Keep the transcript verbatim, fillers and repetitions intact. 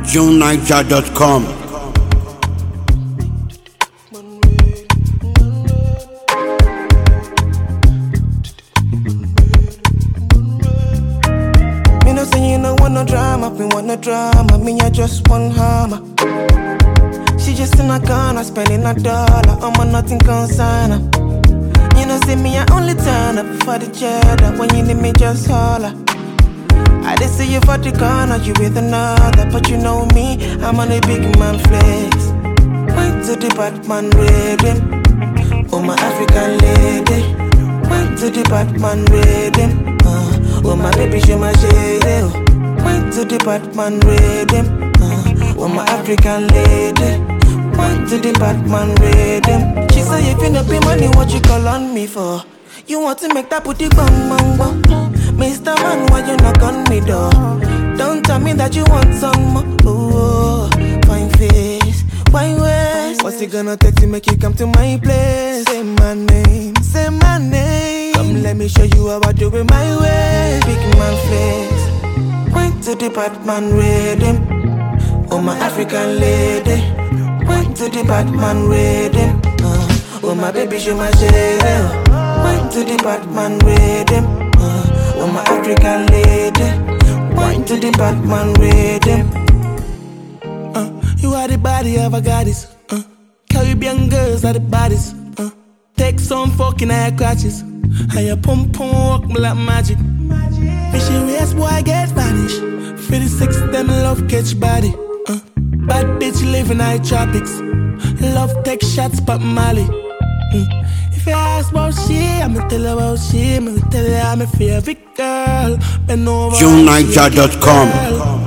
June Niger dot com. Me no say you no want no drama, me want no drama, me I just want hammer. She just in a corner, spending a dollar, I'm a nothing concern her. You know see me, I only turn up for the cheddar, when you need me just holler. I did see you for the corner, you with another, but you know me, I'm on a big man flex. Went to the Batman rhythm, oh my African lady. Went to the Batman rhythm, uh, oh my baby show my shade. Oh. Went to the Batman rhythm, uh, oh my African lady. Went to the Batman rhythm. She say if you no pay money, what you call on me for? You want to make that booty bang bang bang. Mister Man, why you knock on me door? Don't tell me that you want some more. Oh, fine face, fine waist. What's it gonna take to make you come to my place? Say my name, say my name. Come let me show you how I do it my way. Big man flex. Went to the Batman rhythm, oh my African lady. Went to the Batman rhythm, uh, oh my baby show my shade. Went to the Batman rhythm, uh, oh my African lady. Went to the Batman rhythm. Uh, you are the body of a goddess. Uh, Caribbean girls are the bodies. Uh, take some fucking air crutches. And your pum pum walk me like magic. Fishy waist boy get vanished. fifty-six them love catch body. Uh, bad bitch live in high tropics. Love take shots but Molly. Mm. If you ask about she, I'ma tell her about she. I'ma tell her I'm a favorite girl. Bend over June Niger dot com.